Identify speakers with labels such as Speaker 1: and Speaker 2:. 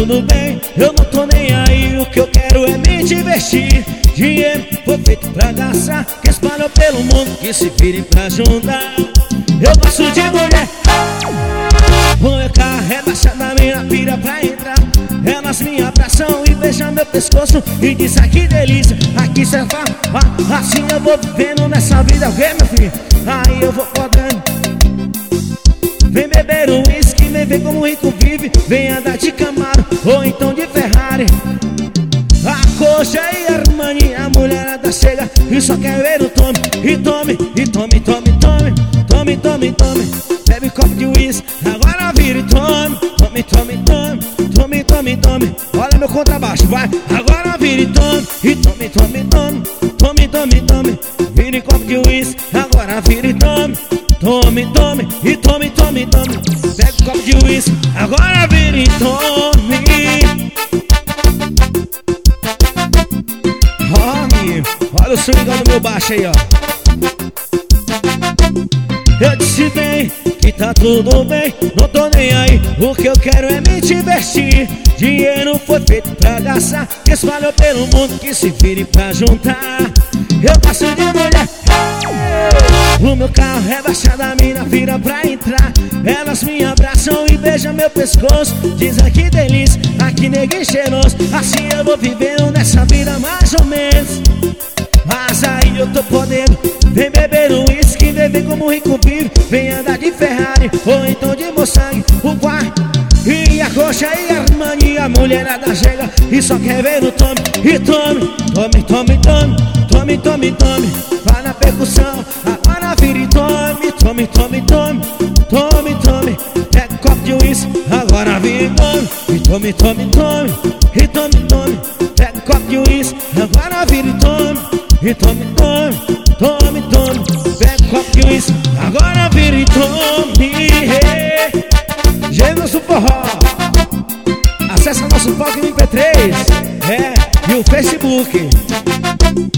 Speaker 1: tudo bem, eu não tô nem aí. O que eu quero é me divertir. Dinheiro foi feito pra gastar, que espalhou pelo mundo, que se virem pra juntar. Eu gosto de mulher. O meu carro é baixado, a minha pira pra entrar. Elas me abraçam e beijam meu pescoço e dizem: ah, que delícia, aqui cê vai. Assim eu vou vivendo nessa vida, vê meu filho, aí eu vou podendo. Vem beber um whisky, vem ver como o rico vive. Vem andar de Camaro ou então de Ferrari. A coxa e a Armani, a mulherada chega e só quer ver o tome. E tome, e tome, tome, tome. Tome, tome, tome. Bebe copo de whisky, agora vira e tome. Tome, tome, tome. Tome, tome, tome. Olha meu contrabaixo, vai. Agora vira e tome. E tome, tome, tome. Tome, tome, tome. Vira e copo de whisky, agora vira e tome. Tome, tome, e tome, tome, tome. Pega o copo de whisky, agora vira e tome. Olha o swingão do meu baixo aí, ó. Eu disse bem que tá tudo bem, não tô nem aí. O que eu quero é me divertir. Dinheiro foi feito pra gastar, que espalhou pelo mundo, que se vire pra juntar. Eu gosto de mulher. O meu carro é baixado, a mina vira pra entrar. Elas me abraçam e beijam meu pescoço. Dizem: que delícia, aqui neguinho cheiroso. Assim eu vou vivendo nessa vida mais ou menos. Mas aí eu tô podendo. Vem beber um whisky, vem ver como o rico vive. Vem andar de Ferrari ou então de Mustang. O pai e a coxa e a Armani, a mulherada chega e só quer ver no tome. E tome, tome, tome, tome. Tome, tome, tome. Vai na percussão, agora vira e tome. Tome, tome, tome. Tome, tome. Pega um copo de whisky, agora vira e tome. E tome, tome, tome. E tome, tome. Pega um copo de whisky, agora vira e tome. E tome, tome, tome, tome. Pega um copo de whisky, agora vira e tome. Gêmeos Forró. Acesse nosso palco no MP3 e o Facebook.